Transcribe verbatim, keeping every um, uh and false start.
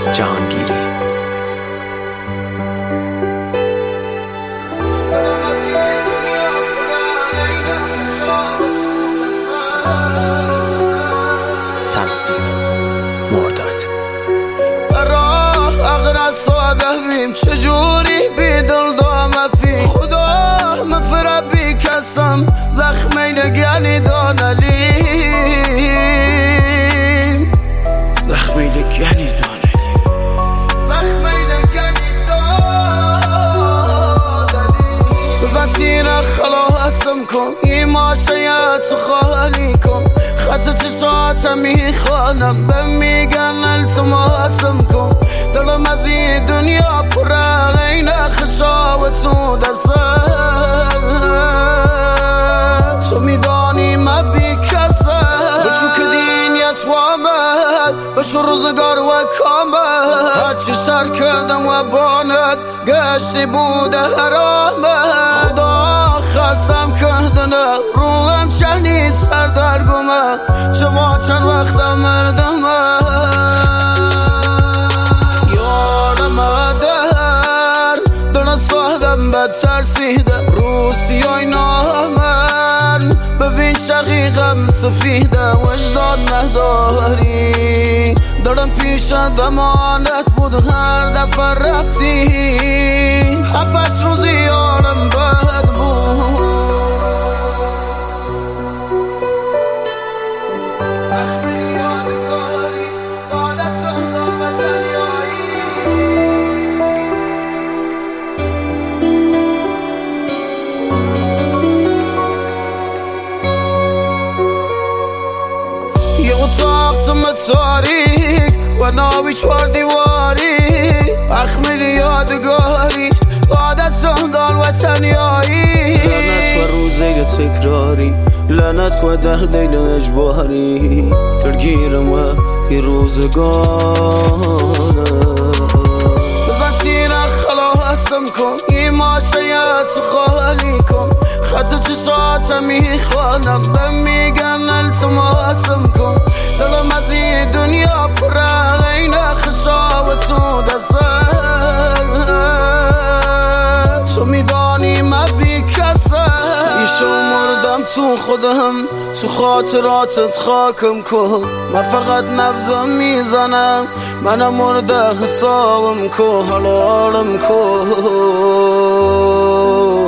جهانگیری. تنظیم مرداد. راه اغرى ساده بیم چجوری بی دل دامه فی خدا مفرد بی کسم زخمی نگنی دانلیم زخمی نگنی دانلیم زخمی نگنی دانلیم بزن تیر خلاصم کن این ماشیت خالی کن خط چشاتم میخوانم به میگن التماسم کن دلم از این دنیا پره غین خشاوت تو دستم تو میدانی من بی کسم بچو که دینیت و آمد بشو روزگار و کامد هرچی سر کردم و بانت گشتی بوده حرامت خدا خستم کردنه روحم چنی سردرگمه چما چند وقتم مردمه یارم در دونه سادم بد ترسیده روسیای نامن ببین شقیقم سفیده وجدان نداری دارم پیش دمانت بود هر دفعه رفتی هفتش روزی یارم بد بود اخبری یادگاری عادت سندان و تنیایی یه اتاق تم تاریک و ناوی چوار دیواری اخمیر یادگاری عادت سندان و تنیایی لعنت و روزه تکراری لعنت و درد دل اجباری درگیرم و یه روزگاره بزن تیر خلاصم کن این ماشیت خالی کن خط چشاتم میخوانم به میگن التماسم کن دلم از این دنیا پره غین خشاوت تو دستم تو میدانی من بی کسم ایشو مردم تو خودم تو خاطراتت خاکم کن من فقط نبضم میزنم منم مرده حسابم کن حلالم کن